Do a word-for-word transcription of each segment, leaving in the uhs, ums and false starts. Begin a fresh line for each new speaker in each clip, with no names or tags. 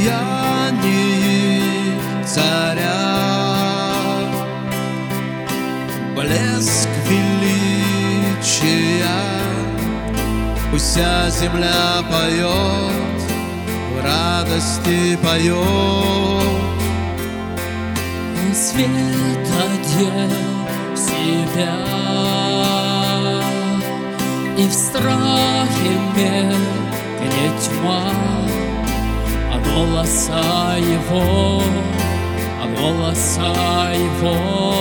сиянии царя, блеск величия. Пусть вся земля поет, в радости поет.
Он свет одел в себя, и в страхе меркнет тьма от голоса Его, от голоса Его.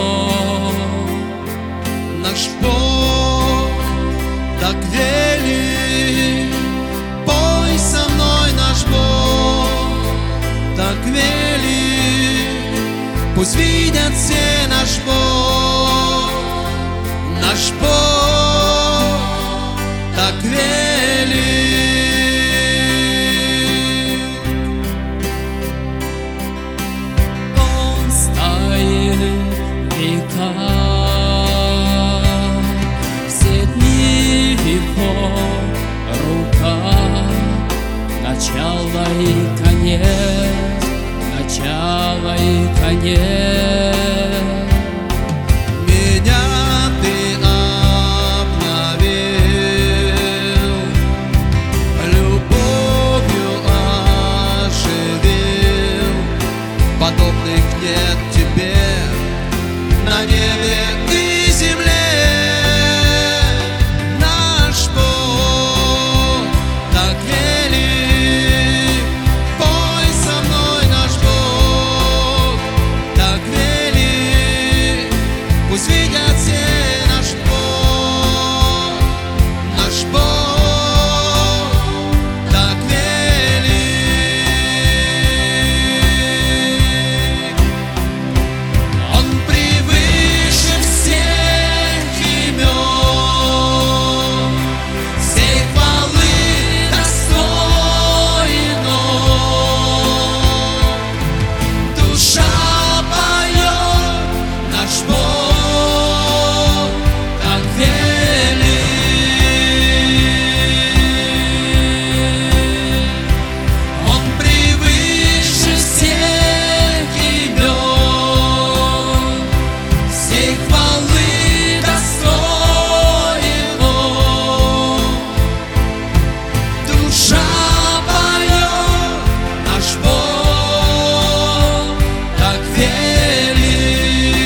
Наш Бог так велик, пой со мной, наш Бог так велик. Пусть видят все наш Бог, наш Бог так велик.
Он стоит в веках, все дни Его рука, начало и конец, начало и конец.
Меня Ты обновил, любовью оживил. Подобных нет Тебе на небе и земле. Наш Бог так велик, пой со мной, наш Бог так велик. Пусть видят все наш Бог, наш Бог так велик. Он превыше всех имен, всей хвалы достоин Он. Душа поет, наш Бог так велик. Он превыше всех имен, всей хвалы достоин Он. Душа поет, наш Бог так велик.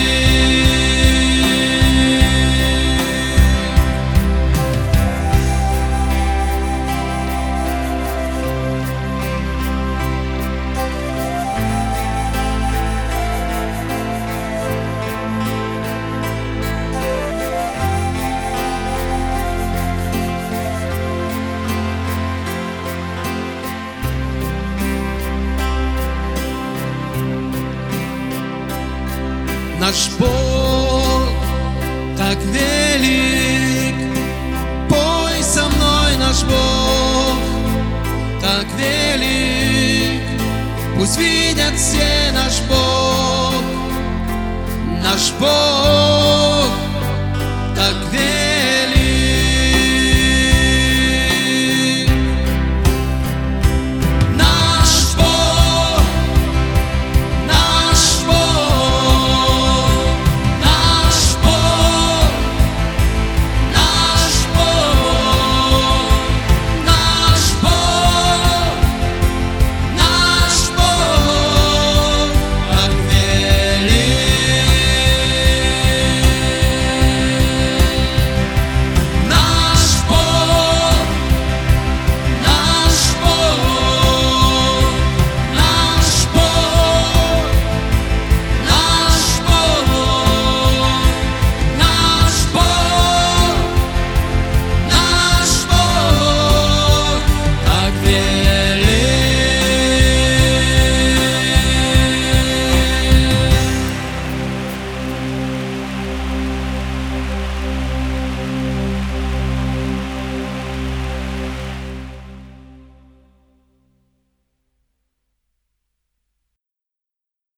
Наш Бог так велик, пой со мной, наш Бог так велик. Пусть видят все